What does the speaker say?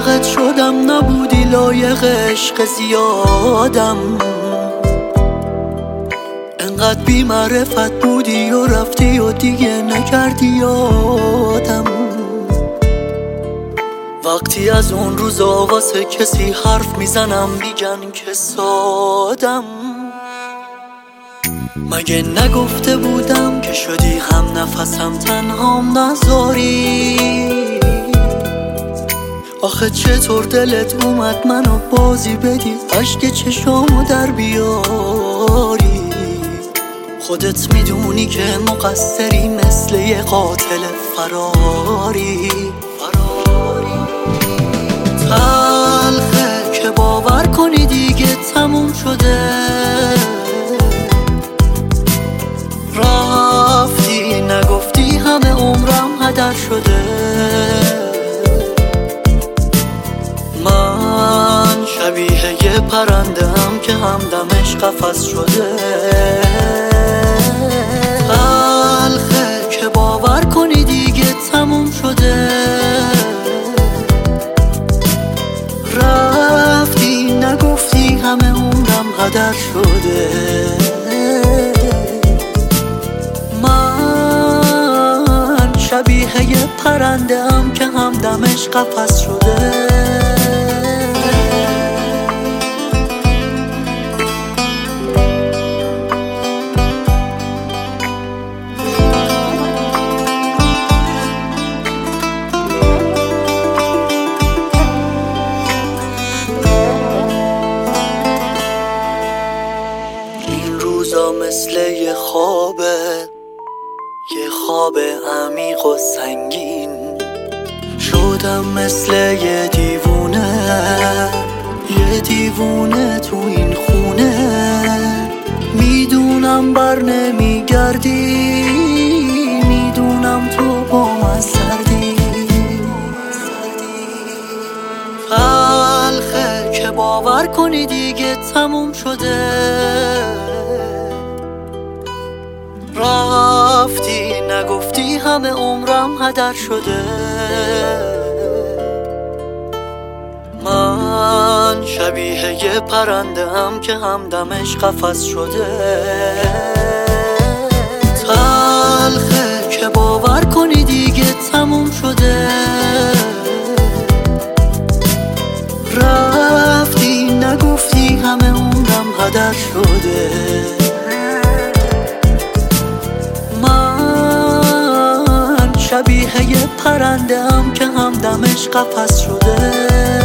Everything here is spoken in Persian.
عاشقت شدم، نبودی لایق عشق زیادم. انقدر بی معرفت بودی و رفتی و دیگه نکردی یادم. وقتی از اون روزا واسه کسی حرف میزنم میگن که سادم. مگه نگفته بودم که شدی هم نفسم تنهام نذاری؟ آخه چطور دلت اومد منو بازی بدی، اشک چشامو در بیاری؟ خودت میدونی که مقصری، مثل یه قاتل فراری. تلخه که باور کنی دیگه تموم شده، رفتی نگفتی همه عمرم هدر شده. من شبیه یه پرنده هم که همدمش قفس شده. تلخه که باور کنی دیگه تموم شده، رفتی نگفتی همه عمرم هدر شده. من شبیه یه پرنده هم که همدمش قفس شده. مثل یه خوابه، یه خواب عمیق و سنگین. شدم مثل یه دیوونه تو این خونه. میدونم بر نمیگردی، میدونم تو با من سردی. تلخه که باور کنی دیگه تموم شده، رفتی نگفتی همه عمرم هدر شده. من شبیه یه پرنده هم که همدمش قفس شده. تلخه که باور کنی دیگه تموم شده، رفتی نگفتی همه عمرم هدر شده. شبیه یه پرنده هم که همدمش قفس شده.